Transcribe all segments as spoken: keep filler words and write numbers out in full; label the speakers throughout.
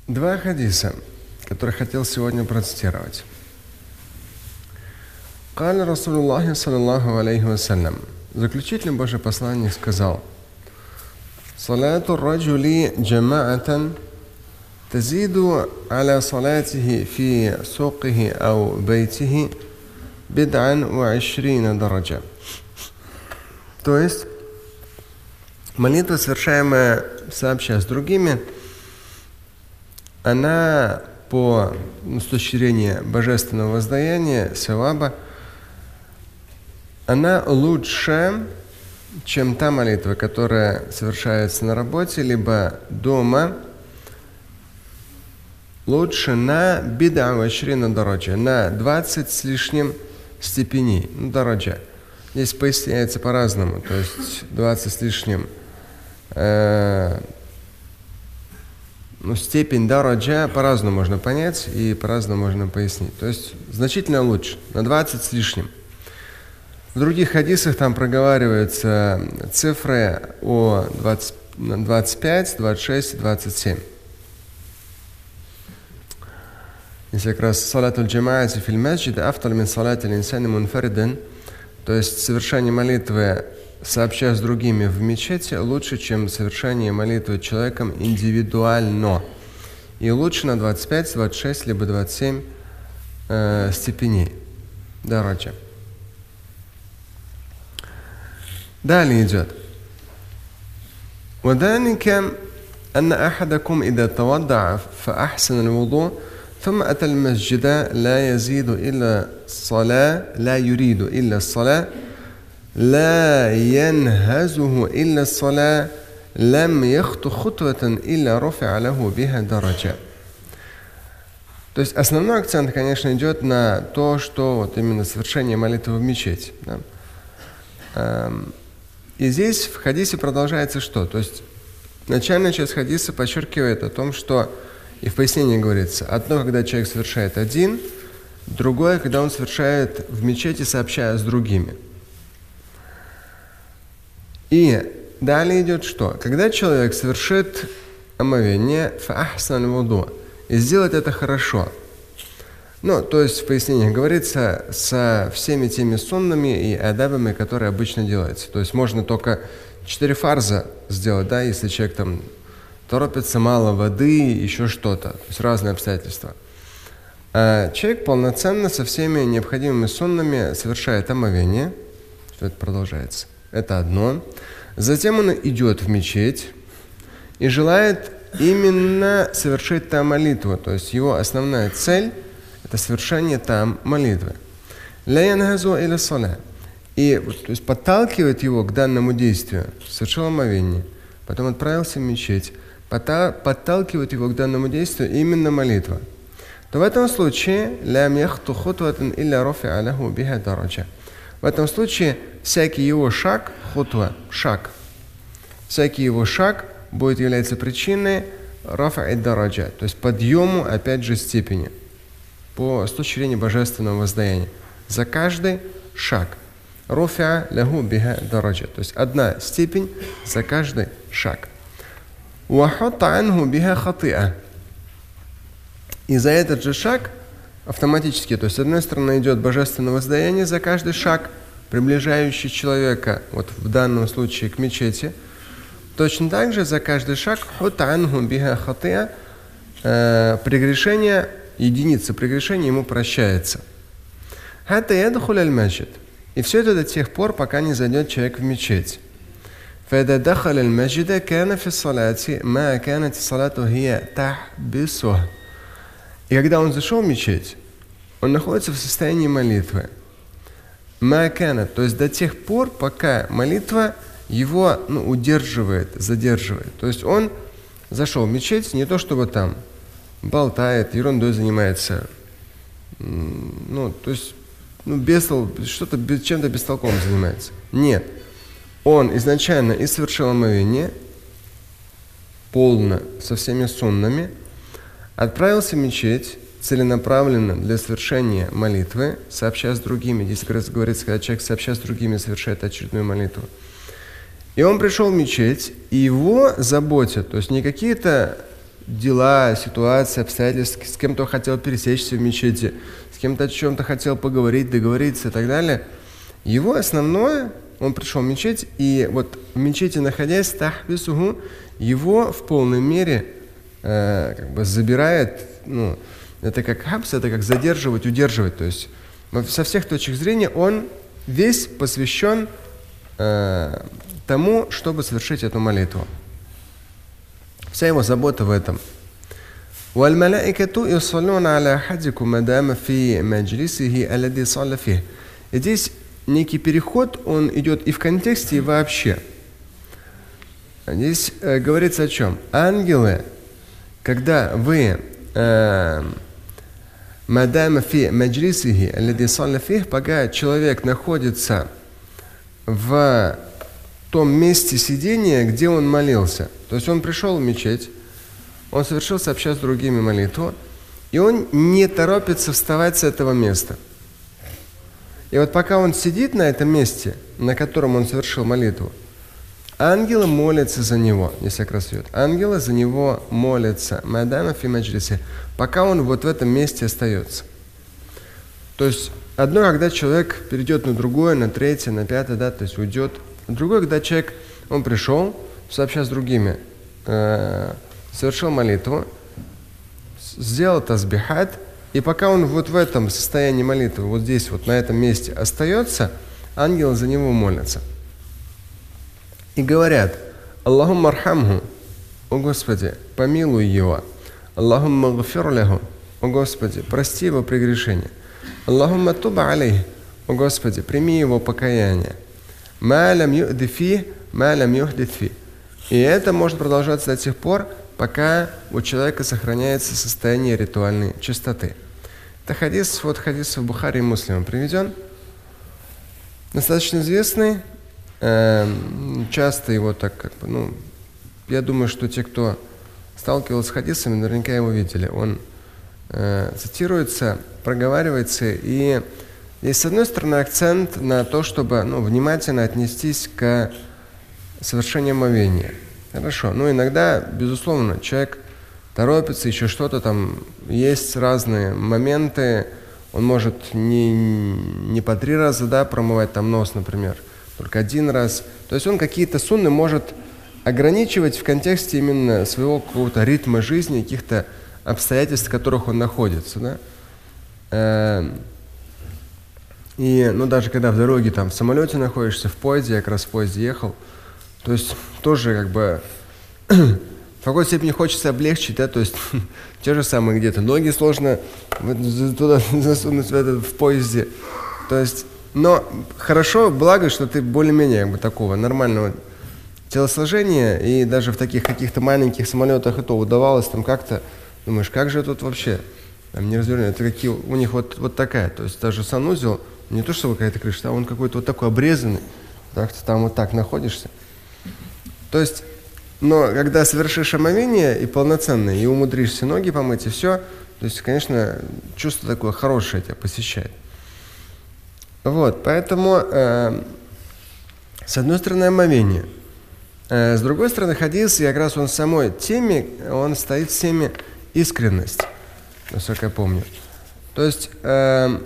Speaker 1: Два хадиса, которые хотел сегодня процитировать. Каля Расулуллахи саллаллаху алейхи вассалям. Заключительный Божий посланник сказал: Салату раджули джамаатан тазиду аля салатихи фи сукихи ау бейтихи бид'ан ва ашрина дараджа. То есть молитва, совершаемая сообща с другими, она по ну, с точки зрения божественного воздаяния, саваба, она лучше, чем та молитва, которая совершается на работе, либо дома, лучше на бид'а ва ашрина дараджа, на двадцать с лишним степеней, ну, дараджа. Здесь поясняется по-разному, то есть двадцать с лишним э, ну, степень дараджа по-разному можно понять и по-разному можно пояснить. То есть значительно лучше, на двадцать с лишним. В других хадисах там проговариваются цифры о двадцать пять, двадцать шесть, двадцать семь. Если как раз салатуль джамаати фил масджид афталь мин салатиль инсани мунфариден, то есть совершение молитвы сообща с другими в мечети лучше, чем совершение молитвы человеком индивидуально. И лучше на двадцать пять, двадцать шесть, либо двадцать семь э, степеней дараджа. Далее идет. وذلك أن أحدكم إذا تودع فأحسن الوضوء ثم أتى المسجد لا يزيد إلا الصلاة لا يريد إلا الصلاة لا ينهزه إلا الصلاة لم يخط خطوة إلا رفع له بها درجة. То есть основной акцент, конечно, идет на то, что вот именно совершение молитвы в мечети. Да? И здесь в хадисе продолжается что? То есть начальная часть хадиса подчеркивает о том, что и в пояснении говорится, одно, когда человек совершает один, другое, когда он совершает в мечети, сообщая с другими. И далее идет что? Когда человек совершит омовение, фаахсан вуду, и сделать это хорошо. Ну, то есть в пояснениях говорится со всеми теми суннами и адабами, которые обычно делаются. То есть можно только четыре фарза сделать, да, если человек там торопится, мало воды, еще что-то, то есть разные обстоятельства. А человек полноценно со всеми необходимыми суннами совершает омовение, что это продолжается. Это одно. Затем он идет в мечеть и желает именно совершить там молитву. То есть его основная цель – это совершение там молитвы. Ля янхазу иля саля. И то есть подталкивает его к данному действию. Совершил омовение, потом отправился в мечеть. Подталкивает его к данному действию именно молитва. То в этом случае лям яхту хутватан илля руфи'а лаху биха дараджа. В этом случае всякий его шаг, хутва, шаг, всякий его шаг будет являться причиной рафа'и дараджа, то есть подъему, опять же, степени, по, с точки зрения божественного воздаяния. За каждый шаг. Руфи'а лаху биха дараджа, то есть одна степень за каждый шаг. Вахатта анху биха хати'а. И за этот же шаг автоматически, то есть с одной стороны идет божественное воздаяние за каждый шаг, приближающий человека, вот в данном случае к мечети, точно так же за каждый шаг хатта анху биха хати'а, прегрешение, единица прегрешения ему прощается. Хатта ядхуль аль-масджид. И все это до тех пор, пока не зайдет человек в мечеть. فإذا دخل المسجد كان في الصلاة ما كانت الصلاة هي تحبسه. И когда он зашел в мечеть, он находится в состоянии молитвы. ما كانت, то есть до тех пор, пока молитва его ну, удерживает, задерживает. То есть он зашел в мечеть не то чтобы там болтает, ерундой занимается, ну, то есть ну, без, что-то, чем-то бестолковым занимается. Нет. Он изначально и совершил омовение полно, со всеми суннами, отправился в мечеть целенаправленно для совершения молитвы, сообща с другими. Здесь говорится, когда человек сообща с другими совершает очередную молитву. И он пришел в мечеть, и его заботят, то есть не какие-то дела, ситуации, обстоятельства, с кем-то хотел пересечься в мечети, с кем-то о чем-то хотел поговорить, договориться и так далее. Его основное, он пришел в мечеть, и вот в мечети находясь, тахбисуху, его в полной мере э, как бы забирает, ну, это как хабс, это как задерживать, удерживать, то есть со всех точек зрения он весь посвящен э, тому, чтобы совершить эту молитву. Вся его забота в этом. وَالْمَلَائِكَةُ يُصَلُّونَ عَلَى أَحَدِكُمْ مَا دَامَ فِي مَجْلِسِهِ الَّذِي صَلَّ فِيهِ. И здесь некий переход, он идет и в контексте, и вообще. Здесь э, говорится о чем? Ангелы, когда вы «ма дама фи маджлисихи аллади салля фих», пока человек находится в том месте сидения, где он молился. То есть он пришел в мечеть, он совершил сообща с другими молитву, и он не торопится вставать с этого места. И вот пока он сидит на этом месте, на котором он совершил молитву, ангелы молятся за него, если как раз идет. Ангелы за него молятся, мадама фи маджлиси, пока он вот в этом месте остается. То есть одно, когда человек перейдет на другое, на третье, на пятое, да, то есть уйдет. Другое, когда человек, он пришел, сообща с другими, э, совершил молитву, сделал тазбихат, и пока он вот в этом состоянии молитвы, вот здесь, вот на этом месте остается, ангелы за него молятся. И говорят: Аллахумма архамху, о Господи, помилуй его. Аллахумма гфир лаху, о Господи, прости его прегрешения. Аллахумма туба алейх, о Господи, прими его покаяние. Ма лам юхди фи, ма лам юхдит фи. И это может продолжаться до тех пор, пока у человека сохраняется состояние ритуальной чистоты. Это хадис, вот хадис в Бухари и Муслиме приведен. Достаточно известный. Часто его так как бы, ну, я думаю, что те, кто сталкивался с хадисами, наверняка его видели. Он э, цитируется, проговаривается, и есть, с одной стороны, акцент на то, чтобы, ну, внимательно отнестись к совершению омовения. Хорошо, ну, иногда, безусловно, человек торопится, еще что-то там, есть разные моменты, он может не, не по три раза, да, промывать там нос, например, только один раз. То есть он какие-то сунны может ограничивать в контексте именно своего какого-то ритма жизни, каких-то обстоятельств, в которых он находится, да. И, ну, даже когда в дороге, там, в самолете находишься, в поезде, я как раз в поезде ехал, то есть тоже как бы в какой степени хочется облегчить, да, то есть те же самые где-то ноги сложно туда засунуть в, этот, в поезде, то есть. Но хорошо, благо, что ты более-менее как бы такого нормального телосложения, и даже в таких каких-то маленьких самолетах это удавалось там как-то, думаешь, как же тут вообще там не развернуть, это какие у них вот, вот такая, то есть даже санузел, не то что какая-то крыша, а он какой-то вот такой обрезанный, так ты там вот так находишься. То есть, но когда совершишь омовение и полноценное, и умудришься ноги помыть, и все, то есть, конечно, чувство такое хорошее тебя посещает. Вот, поэтому, э, с одной стороны, омовение. Э, с другой стороны, хадис, и как раз он в самой теме, он стоит в теме искренность, насколько я помню. То есть, э,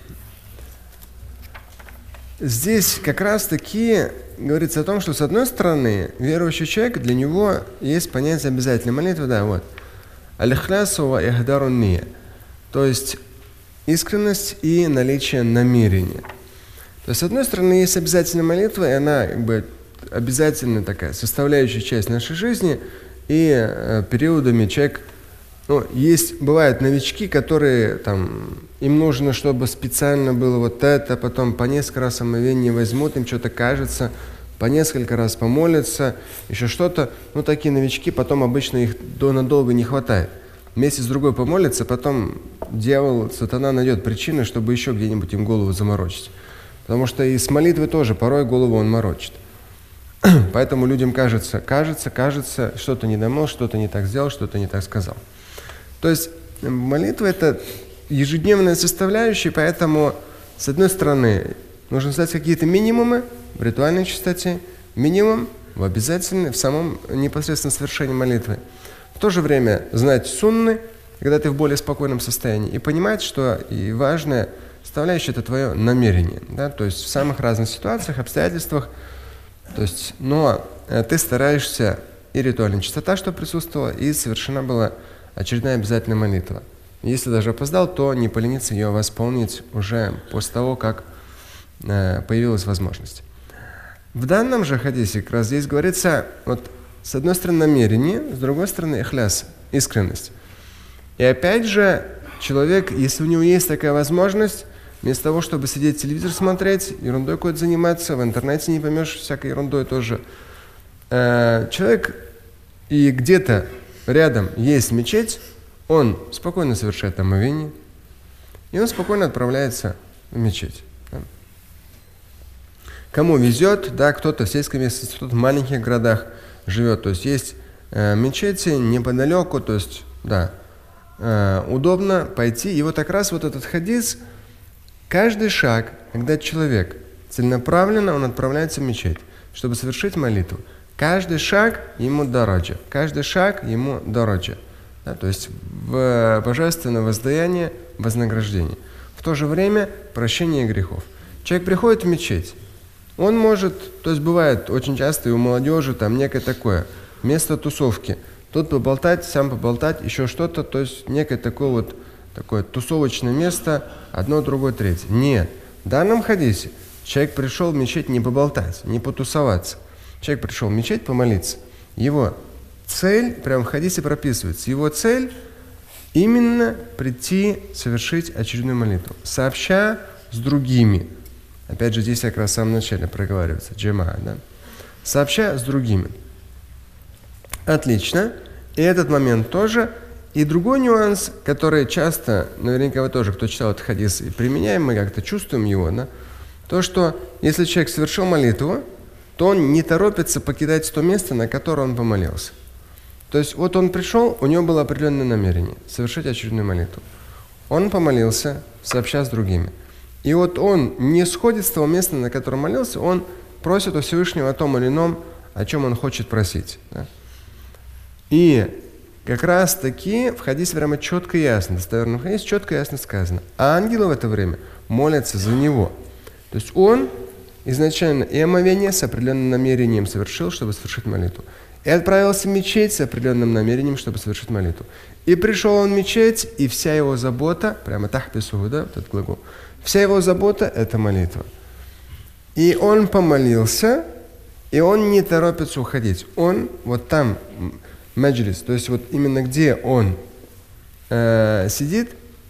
Speaker 1: здесь как раз-таки говорится о том, что, с одной стороны, верующий человек, для него есть понятие обязательной молитвы, да, вот. Аль-ихлясу ва ихдарун ния. То есть, искренность и наличие намерения. То есть, с одной стороны, есть обязательная молитва, и она как бы обязательная такая составляющая часть нашей жизни, и э, периодами человек, ну, есть, бывают новички, которые там, им нужно, чтобы специально было вот это, потом по несколько раз омовение возьмут, им что-то кажется, по несколько раз помолятся, еще что-то, ну, такие новички, потом обычно их до надолго не хватает. Месяц-другой помолится, потом дьявол, сатана найдет причины, чтобы еще где-нибудь им голову заморочить. Потому что и с молитвой тоже порой голову он морочит. Поэтому людям кажется, кажется, кажется, что-то не домыл, что-то не так сделал, что-то не так сказал. То есть молитва – это ежедневная составляющая, поэтому, с одной стороны, нужно знать какие-то минимумы в ритуальной чистоте, минимум в обязательной, в самом непосредственном совершении молитвы. В то же время знать сунны, когда ты в более спокойном состоянии, и понимать, что и важная составляющая — это твое намерение. Да? То есть в самых разных ситуациях, обстоятельствах. То есть, но ты стараешься, и ритуальная чистота, что присутствовала, и совершена была очередная обязательная молитва. Если даже опоздал, то не полениться ее восполнить уже после того, как э, появилась возможность. В данном же хадисе как раз здесь говорится, вот с одной стороны намерение, с другой стороны ихляс, искренность. И опять же, человек, если у него есть такая возможность, вместо того, чтобы сидеть телевизор смотреть, ерундой какой-то заниматься, в интернете не поймешь, всякой ерундой тоже, э, человек, и где-то рядом есть мечеть, он спокойно совершает омовение, и он спокойно отправляется в мечеть. Да. Кому везет, да, кто-то в сельской местности, кто-то в маленьких городах живет, то есть есть э, мечети неподалеку, то есть, да, э, удобно пойти. И вот как раз вот этот хадис, каждый шаг, когда человек целенаправленно, он отправляется в мечеть, чтобы совершить молитву, каждый шаг ему дороджа, каждый шаг ему дороджа. Да, то есть в божественное воздаяние, вознаграждение. В то же время прощение грехов. Человек приходит в мечеть, он может, то есть бывает очень часто и у молодежи там некое такое, место тусовки, тут поболтать, сам поболтать, еще что-то, то есть некое такое вот, такое тусовочное место, одно, другое, третье. Нет, в данном хадисе человек пришел в мечеть не поболтать, не потусоваться. Человек пришел в мечеть помолиться. Его цель, прямо в хадисе прописывается, его цель именно прийти, совершить очередную молитву, сообща с другими. Опять же, здесь как раз в самом начале проговаривается, джама, да? Сообща с другими. Отлично. И этот момент тоже. И другой нюанс, который часто, наверняка вы тоже, кто читал этот хадис, и применяем, мы как-то чувствуем его, да? То, что если человек совершил молитву, то он не торопится покидать то место, на которое он помолился. То есть вот он пришел, у него было определенное намерение совершить очередную молитву. Он помолился, сообща с другими. И вот он не сходит с того места, на котором молился, он просит у Всевышнего о том или ином, о чем он хочет просить. Да? И как раз таки в хадисе прямо четко и ясно, достоверно в хадисе четко и ясно сказано. А ангелы в это время молятся за него. То есть он изначально и омовение с определенным намерением совершил, чтобы совершить молитву. И отправился в мечеть с определенным намерением, чтобы совершить молитву. И пришел он в мечеть, и вся его забота, прямо тахписуху, да, вот этот глагол, вся его забота – это молитва. И он помолился, и он не торопится уходить. Он вот там, маджлис, то есть вот именно где он э, сидит,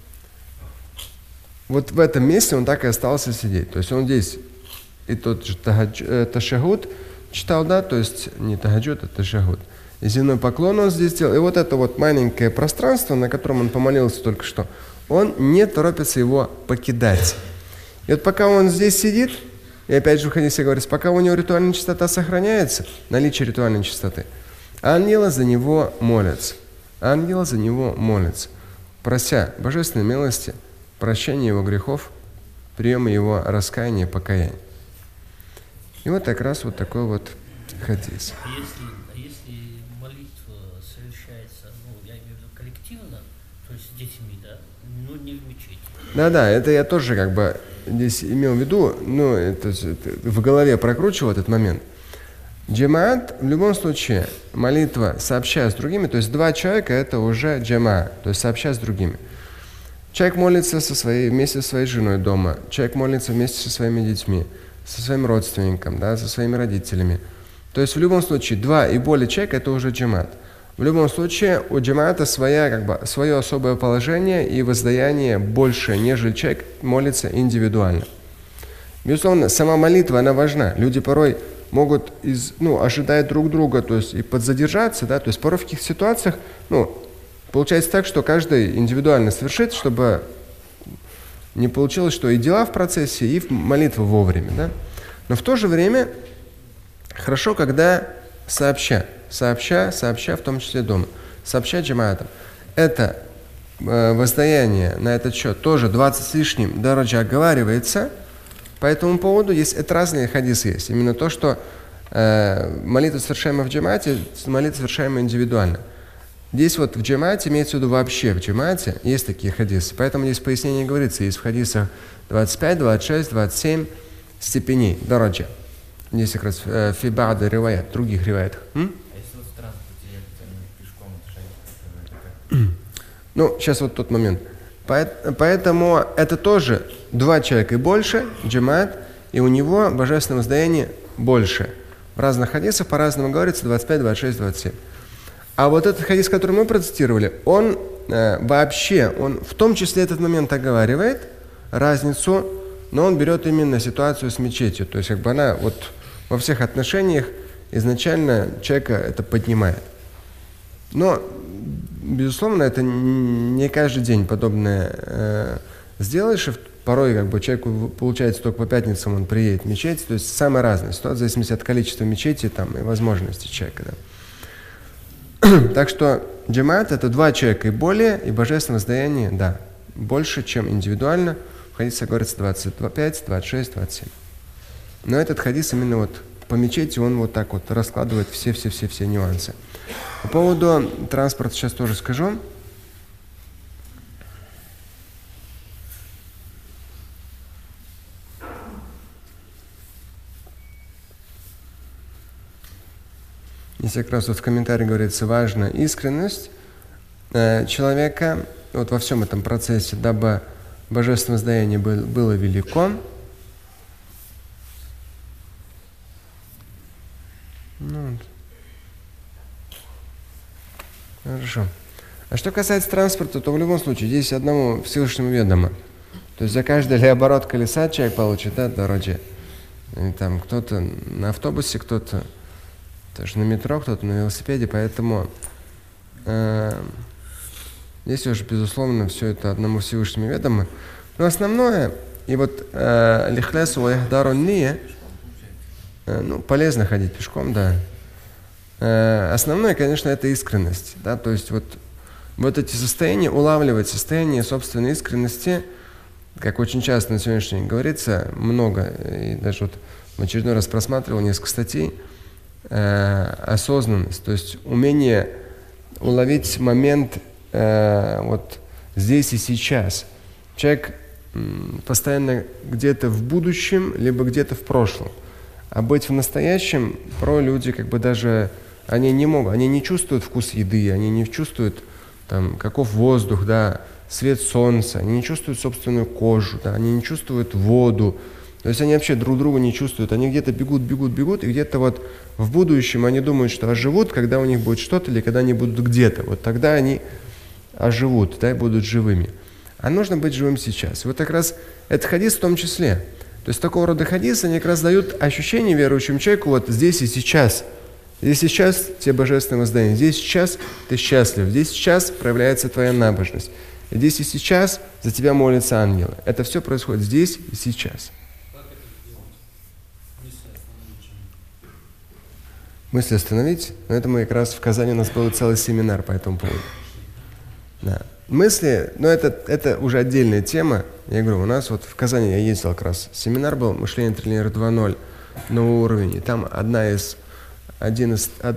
Speaker 1: вот в этом месте он так и остался сидеть. То есть он здесь, и тот же ташахуд читал, да, то есть не тахаджуд, а ташахуд. И земной поклон он здесь сделал. И вот это вот маленькое пространство, на котором он помолился только что, он не торопится его покидать. И вот пока он здесь сидит, и опять же в хадисе говорится, пока у него ритуальная чистота сохраняется, наличие ритуальной чистоты, ангелы за него молятся. Ангелы за него молятся, прося божественной милости, прощения его грехов, приема его раскаяния и покаяния. И вот как раз вот такой вот хадис.
Speaker 2: А если, а если молитва совершается, ну, я имею в виду коллективно, то есть с детьми, да, но не в мечети?
Speaker 1: Да-да, это я тоже как бы здесь имел в виду, ну, это, это в голове прокручивал этот момент. Джамаат, в любом случае, молитва сообща с другими, то есть два человека, это уже джама, то есть сообща с другими. Человек молится со своей, вместе со своей женой дома, человек молится вместе со своими детьми, со своим родственником, да, со своими родителями. То есть в любом случае два и более человек это уже джамаат. В любом случае у джамаата своя, как бы, свое особое положение и воздаяние больше, нежели человек молится индивидуально. Безусловно, сама молитва, она важна. Люди порой могут из, ну, ожидать друг друга, то есть и подзадержаться, да, то есть порой в каких ситуациях, ну, получается так, что каждый индивидуально совершит, чтобы не получилось, что и дела в процессе, и молитва вовремя, да. Но в то же время хорошо, когда сообща, сообща, сообща, в том числе дома, сообща джамаатам. Это э, воздаяние на этот счет тоже двадцать с лишним дараджа оговаривается. По этому поводу есть это разные хадисы есть. Именно то, что э, молитва, совершаемая в джамаате, молитва, совершаемая индивидуально. Здесь вот в джамате имеется в виду вообще в джамате, есть такие хадисы. Поэтому здесь пояснение говорится, есть в хадисах двадцать пять, двадцать шесть, двадцать семь степеней, дараджа. Здесь как раз фи ба'да риваят, других риваятах. Ну, сейчас вот тот момент. Поэтому это тоже два человека и больше, джамат, и у него божественное воздаяние больше. В разных хадисах по-разному говорится двадцать пять, двадцать шесть, двадцать семь. А вот этот хадис, который мы процитировали, он э, вообще, он в том числе этот момент оговаривает разницу, но он берет именно ситуацию с мечетью. То есть как бы она вот во всех отношениях изначально человека это поднимает. Но, безусловно, это не каждый день подобное э, сделаешь, и порой как бы человеку получается только по пятницам он приедет в мечеть, то есть самые разные ситуации, в зависимости от количества мечети там, и возможностей человека. Да. Так что джамаат это два человека и более, и божественное воздаяние, да, больше, чем индивидуально. В хадисе говорится двадцать пять, двадцать шесть, двадцать семь. Но этот хадис именно вот по мечети, он вот так вот раскладывает все-все-все-все нюансы. По поводу транспорта сейчас тоже скажу. Здесь как раз вот в комментарии говорится, важна искренность э, человека вот во всем этом процессе, дабы божественное воздаяние был, было велико. Ну, вот. Хорошо. А что касается транспорта, то в любом случае здесь одному Всевышнему ведомо. То есть за каждый ли оборот колеса человек получит, да, дороги. И там кто-то на автобусе, кто-то тоже на метро, кто-то на велосипеде, поэтому э, здесь уже, безусловно, все это одному Всевышнему ведомо. Но основное, и вот лихлясу ваяхдару ния, ну, полезно ходить пешком, да. Э, основное, конечно, это искренность, да, то есть вот, вот эти состояния, улавливать состояние собственной искренности, как очень часто на сегодняшний день говорится, много, и даже вот в очередной раз просматривал несколько статей, Э, осознанность, то есть умение уловить момент э, вот здесь и сейчас. Человек м, постоянно где-то в будущем, либо где-то в прошлом. А быть в настоящем, про люди как бы даже, они не могут, они не чувствуют вкус еды, они не чувствуют там, каков воздух, да, свет солнца, они не чувствуют собственную кожу, да, они не чувствуют воду. То есть они вообще друг друга не чувствуют. Они где-то бегут, бегут, бегут, и где-то вот в будущем они думают, что оживут, когда у них будет что-то, или когда они будут где-то. Вот тогда они оживут, да, и будут живыми. А нужно быть живым сейчас. И вот как раз этот хадис в том числе. То есть такого рода хадисы, они как раз дают ощущение верующему человеку вот здесь и сейчас. Здесь и сейчас тебе божественное воздаяние. Здесь и сейчас ты счастлив. Здесь и сейчас проявляется твоя набожность. Здесь и сейчас за тебя молятся ангелы. Это все происходит здесь и сейчас. Мысли остановить, но это мы как раз в Казани у нас был целый семинар по этому поводу. Да. Мысли, но это, это уже отдельная тема. Я говорю, у нас вот в Казани я ездил как раз, семинар был «Мышление тренера два ноль», новый уровень. И там одна из, один из, од,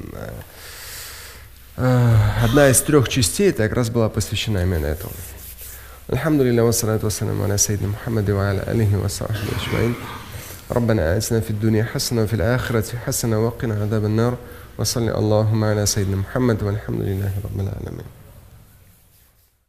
Speaker 1: одна из трех частей, это как раз была посвящена именно этому. Алхамдулилля, вассалату вассаляму аля сайидна Мухаммади ва аля алихи ва сахбихи аджмаин. ربنا آتنا في الدنيا حسنة وفي الآخرة حسنة وقنا عذاب النار وصلي اللهم على سيدنا محمد والحمد لله رب العالمين.